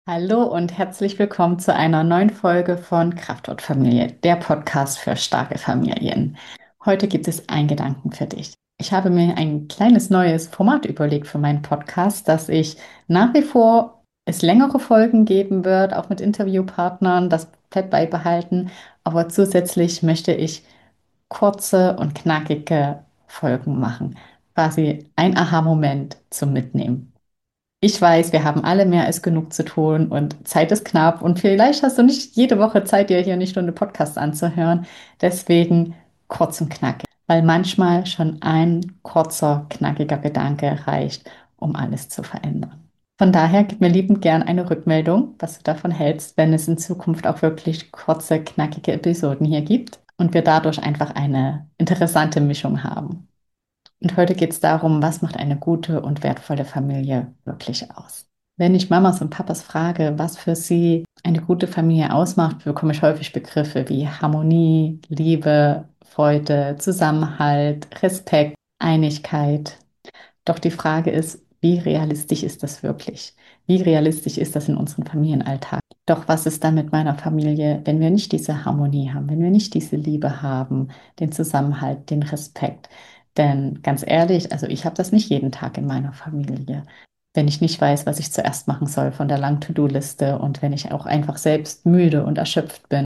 Hallo und herzlich willkommen zu einer neuen Folge von Kraftort Familie, der Podcast für starke Familien. Heute gibt es einen Gedanken für dich. Ich habe mir ein kleines neues Format überlegt für meinen Podcast, dass ich nach wie vor es längere Folgen geben wird, auch mit Interviewpartnern, das bleibt beibehalten, aber zusätzlich möchte ich kurze und knackige Folgen machen. Quasi ein Aha-Moment zum Mitnehmen. Ich weiß, wir haben alle mehr als genug zu tun und Zeit ist knapp und vielleicht hast du nicht jede Woche Zeit, dir hier eine Stunde Podcast anzuhören. Deswegen kurz und knackig, weil manchmal schon ein kurzer, knackiger Gedanke reicht, um alles zu verändern. Von daher gib mir liebend gern eine Rückmeldung, was du davon hältst, wenn es in Zukunft auch wirklich kurze, knackige Episoden hier gibt und wir dadurch einfach eine interessante Mischung haben. Und heute geht es darum, was macht eine gute und wertvolle Familie wirklich aus? Wenn ich Mamas und Papas frage, was für sie eine gute Familie ausmacht, bekomme ich häufig Begriffe wie Harmonie, Liebe, Freude, Zusammenhalt, Respekt, Einigkeit. Doch die Frage ist, wie realistisch ist das wirklich? Wie realistisch ist das in unserem Familienalltag? Doch was ist dann mit meiner Familie, wenn wir nicht diese Harmonie haben, wenn wir nicht diese Liebe haben, den Zusammenhalt, den Respekt? Denn ganz ehrlich, also ich habe das nicht jeden Tag in meiner Familie. Wenn ich nicht weiß, was ich zuerst machen soll von der langen To-Do-Liste und wenn ich auch einfach selbst müde und erschöpft bin,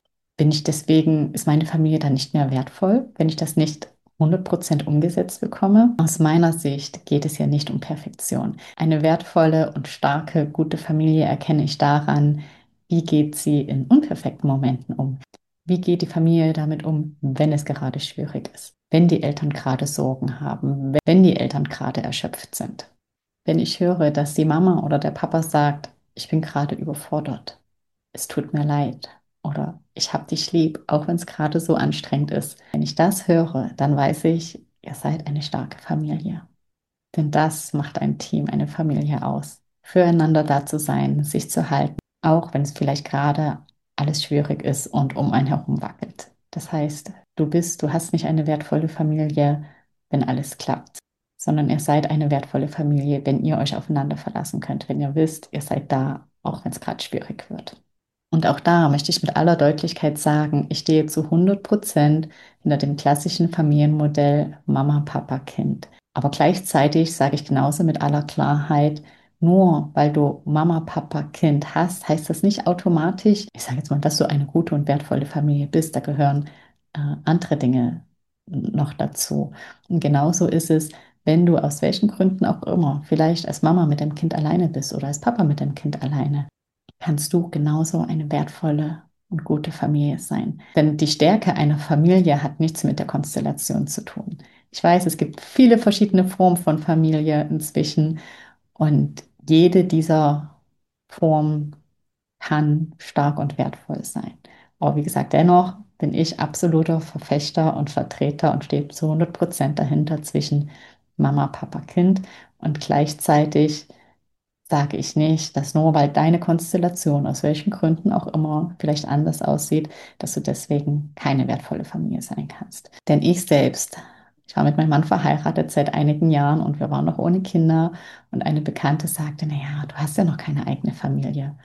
ist meine Familie dann nicht mehr wertvoll, wenn ich das nicht 100% umgesetzt bekomme? Aus meiner Sicht geht es ja nicht um Perfektion. Eine wertvolle und starke, gute Familie erkenne ich daran, wie geht sie in unperfekten Momenten um? Wie geht die Familie damit um, wenn es gerade schwierig ist? Wenn die Eltern gerade Sorgen haben, wenn die Eltern gerade erschöpft sind? Wenn ich höre, dass die Mama oder der Papa sagt, ich bin gerade überfordert, es tut mir leid oder ich hab dich lieb, auch wenn es gerade so anstrengend ist. Wenn ich das höre, dann weiß ich, ihr seid eine starke Familie. Denn das macht ein Team, eine Familie aus. Füreinander da zu sein, sich zu halten, auch wenn es vielleicht gerade alles schwierig ist und um einen herum wackelt. Das heißt, du hast nicht eine wertvolle Familie, wenn alles klappt, sondern ihr seid eine wertvolle Familie, wenn ihr euch aufeinander verlassen könnt, wenn ihr wisst, ihr seid da, auch wenn es gerade schwierig wird. Und auch da möchte ich mit aller Deutlichkeit sagen, ich stehe zu 100% hinter dem klassischen Familienmodell Mama, Papa, Kind. Aber gleichzeitig sage ich genauso mit aller Klarheit, nur weil du Mama, Papa, Kind hast, heißt das nicht automatisch, ich sage jetzt mal, dass du eine gute und wertvolle Familie bist. Da gehören andere Dinge noch dazu. Und genauso ist es, wenn du aus welchen Gründen auch immer, vielleicht als Mama mit dem Kind alleine bist oder als Papa mit dem Kind alleine, kannst du genauso eine wertvolle und gute Familie sein. Denn die Stärke einer Familie hat nichts mit der Konstellation zu tun. Ich weiß, es gibt viele verschiedene Formen von Familie inzwischen und jede dieser Formen kann stark und wertvoll sein. Aber wie gesagt, dennoch bin ich absoluter Verfechter und Vertreter und stehe zu 100% dahinter zwischen Mama, Papa, Kind und gleichzeitig sage ich nicht, dass nur weil deine Konstellation aus welchen Gründen auch immer vielleicht anders aussieht, dass du deswegen keine wertvolle Familie sein kannst. Denn ich war mit meinem Mann verheiratet seit einigen Jahren und wir waren noch ohne Kinder und eine Bekannte sagte, naja, du hast ja noch keine eigene Familie.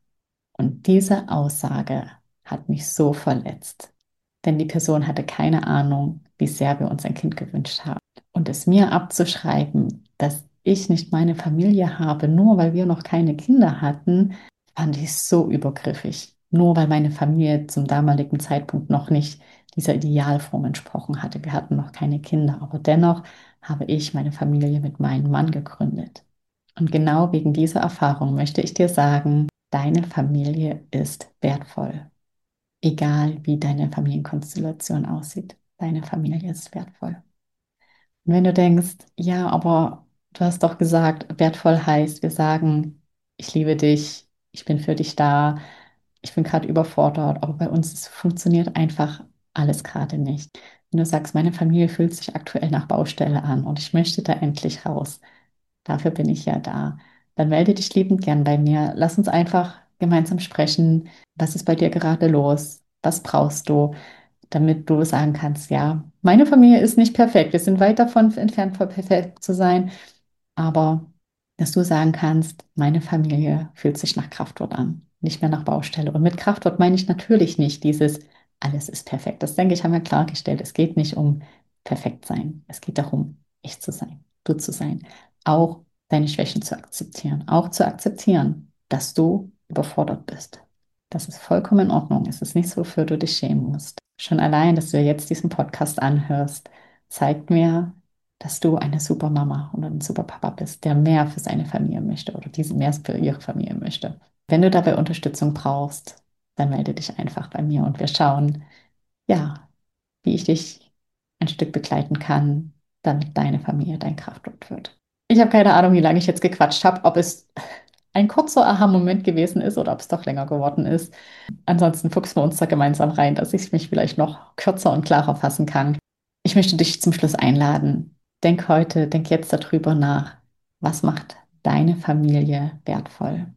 Und diese Aussage hat mich so verletzt, denn die Person hatte keine Ahnung, wie sehr wir uns ein Kind gewünscht haben. Und es mir abzuschreiben, dass ich nicht meine Familie habe, nur weil wir noch keine Kinder hatten, fand ich so übergriffig. Nur weil meine Familie zum damaligen Zeitpunkt noch nicht dieser Idealform entsprochen hatte. Wir hatten noch keine Kinder, aber dennoch habe ich meine Familie mit meinem Mann gegründet. Und genau wegen dieser Erfahrung möchte ich dir sagen, deine Familie ist wertvoll. Egal wie deine Familienkonstellation aussieht, deine Familie ist wertvoll. Und wenn du denkst, ja, aber du hast doch gesagt, wertvoll heißt, wir sagen, ich liebe dich, ich bin für dich da, ich bin gerade überfordert, aber bei uns funktioniert einfach alles gerade nicht. Wenn du sagst, meine Familie fühlt sich aktuell nach Baustelle an und ich möchte da endlich raus, dafür bin ich ja da. Dann melde dich liebend gern bei mir. Lass uns einfach gemeinsam sprechen. Was ist bei dir gerade los? Was brauchst du, damit du sagen kannst, ja, meine Familie ist nicht perfekt. Wir sind weit davon entfernt, perfekt zu sein, aber dass du sagen kannst, meine Familie fühlt sich nach Kraftort an, nicht mehr nach Baustelle. Und mit Kraftort meine ich natürlich nicht dieses, alles ist perfekt. Das denke ich, haben wir klargestellt. Es geht nicht um perfekt sein. Es geht darum, ich zu sein, du zu sein. Auch deine Schwächen zu akzeptieren. Auch zu akzeptieren, dass du überfordert bist. Das ist vollkommen in Ordnung. Es ist nichts, wofür du dich schämen musst. Schon allein, dass du jetzt diesen Podcast anhörst, zeigt mir, dass du eine super Mama oder ein super Papa bist, der mehr für seine Familie möchte oder diese mehr für ihre Familie möchte. Wenn du dabei Unterstützung brauchst, dann melde dich einfach bei mir und wir schauen, ja, wie ich dich ein Stück begleiten kann, damit deine Familie dein Kraftort wird. Ich habe keine Ahnung, wie lange ich jetzt gequatscht habe, ob es ein kurzer Aha-Moment gewesen ist oder ob es doch länger geworden ist. Ansonsten fuchsen wir uns da gemeinsam rein, dass ich mich vielleicht noch kürzer und klarer fassen kann. Ich möchte dich zum Schluss einladen. Denk heute, denk jetzt darüber nach. Was macht deine Familie wertvoll?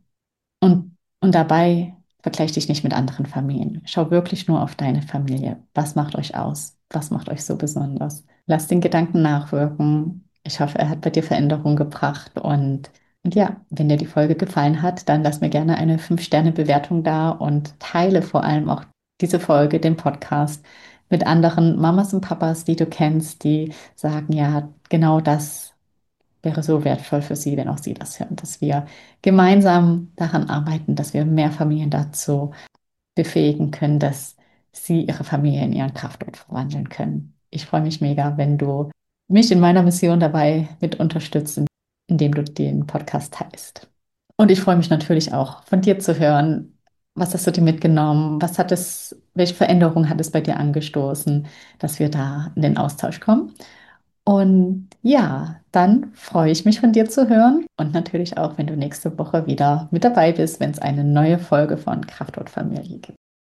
Und dabei vergleich dich nicht mit anderen Familien. Schau wirklich nur auf deine Familie. Was macht euch aus? Was macht euch so besonders? Lass den Gedanken nachwirken. Ich hoffe, er hat bei dir Veränderung gebracht. Und ja, wenn dir die Folge gefallen hat, dann lass mir gerne eine 5-Sterne-Bewertung da und teile vor allem auch diese Folge, den Podcast, mit anderen Mamas und Papas, die du kennst, die sagen, ja, genau das wäre so wertvoll für sie, wenn auch sie das hören, dass wir gemeinsam daran arbeiten, dass wir mehr Familien dazu befähigen können, dass sie ihre Familie in ihren Kraftort verwandeln können. Ich freue mich mega, wenn du mich in meiner Mission dabei mit unterstützt, indem du den Podcast teilst. Und ich freue mich natürlich auch, von dir zu hören. Was hast du dir mitgenommen? Welche Veränderung hat es bei dir angestoßen, dass wir da in den Austausch kommen? Und ja, dann freue ich mich von dir zu hören und natürlich auch, wenn du nächste Woche wieder mit dabei bist, wenn es eine neue Folge von Kraftort Familie gibt.